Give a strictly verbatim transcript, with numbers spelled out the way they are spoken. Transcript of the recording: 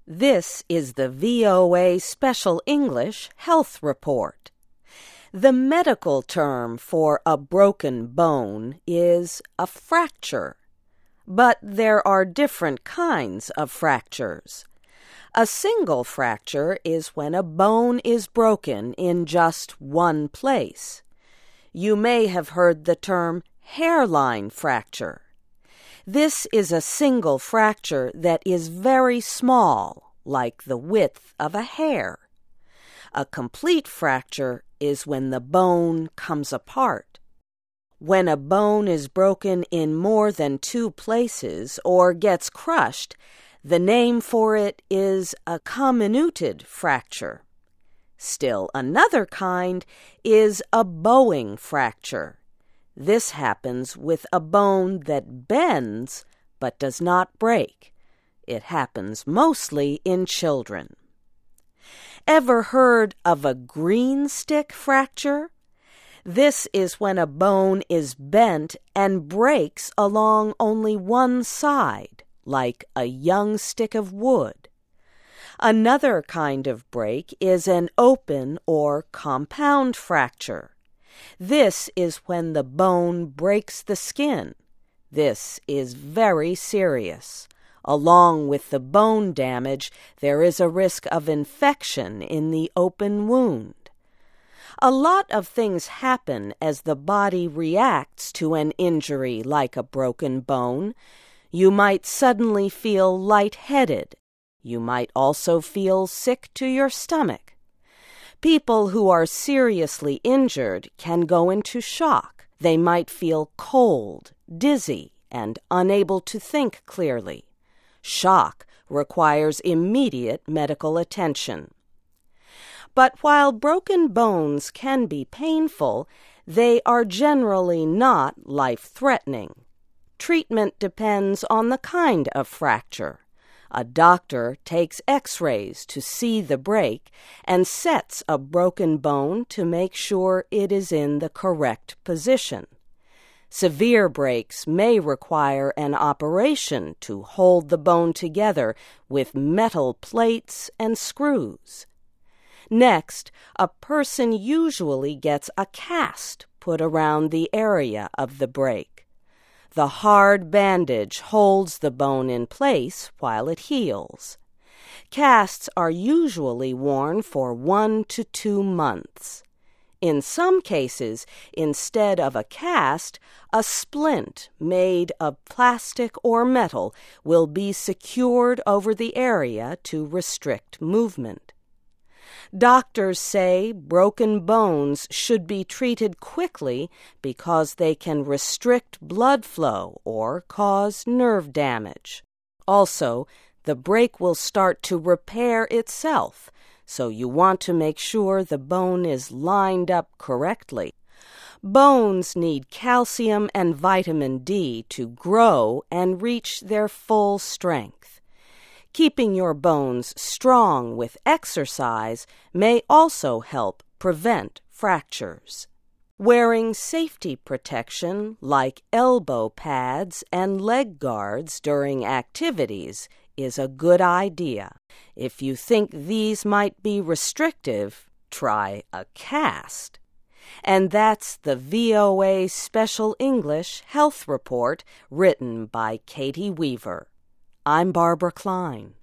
This is the V O A Special English Health Report. The medical term for a broken bone is a fracture, but there are different kinds of fractures. A single fracture is when a bone is broken in just one place. You may have heard the term hairline fracture. This is a single fracture that is very small, like the width of a hair. A complete fracture is when the bone comes apart. When a bone is broken in more than two places or gets crushed, the name for it is a comminuted fracture. Still another kind is a bowing fracture. This happens with a bone that bends but does not break. It happens mostly in children. Ever heard of a green stick fracture? This is when a bone is bent and breaks along only one side, like a young stick of wood. Another kind of break is an open or compound fracture. This is when the bone breaks the skin. This is very serious. Along with the bone damage, there is a risk of infection in the open wound. A lot of things happen as the body reacts to an injury like a broken bone. You might suddenly feel lightheaded. You might also feel sick to your stomach. People who are seriously injured can go into shock. They might feel cold, dizzy, and unable to think clearly. Shock requires immediate medical attention. But while broken bones can be painful, they are generally not life-threatening. Treatment depends on the kind of fracture. A doctor takes x-rays to see the break and sets a broken bone to make sure it is in the correct position. Severe breaks may require an operation to hold the bone together with metal plates and screws. Next, a person usually gets a cast put around the area of the break. The hard bandage holds the bone in place while it heals. Casts are usually worn for one to two months. In some cases, instead of a cast, a splint made of plastic or metal will be secured over the area to restrict movement. Doctors say broken bones should be treated quickly because they can restrict blood flow or cause nerve damage. Also, the break will start to repair itself, so you want to make sure the bone is lined up correctly. Bones need calcium and vitamin D to grow and reach their full strength. Keeping your bones strong with exercise may also help prevent fractures. Wearing safety protection like elbow pads and leg guards during activities is a good idea. If you think these might be restrictive, try a cast. And that's the V O A Special English Health Report written by Katie Weaver. I'm Barbara Klein.